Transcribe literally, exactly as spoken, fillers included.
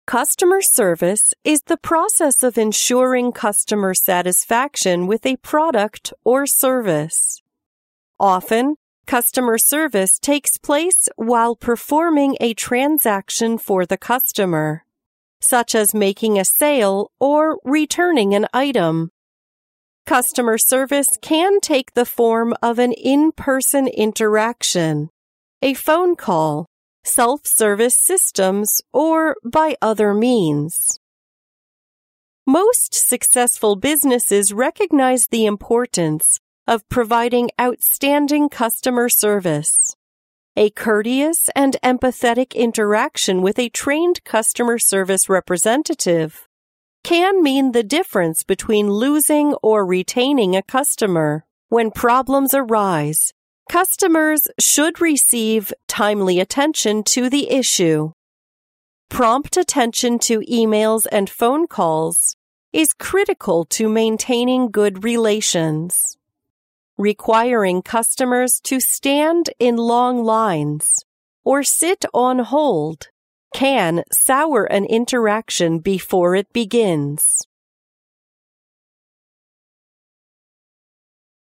Customer service is the process of ensuring customer satisfaction with a product or service. Often, customer service takes place while performing a transaction for the customer, such as making a sale or returning an item. Customer service can take the form of an in-person interaction, a phone call, self-service systems, or by other means. Most successful businesses recognize the importance of providing outstanding customer service. A courteous and empathetic interaction with a trained customer service representative can mean the difference between losing or retaining a customer. When problems arise, customers should receive timely attention to the issue. Prompt attention to emails and phone calls is critical to maintaining good relations. Requiring customers to stand in long lines or sit on hold can sour an interaction before it begins.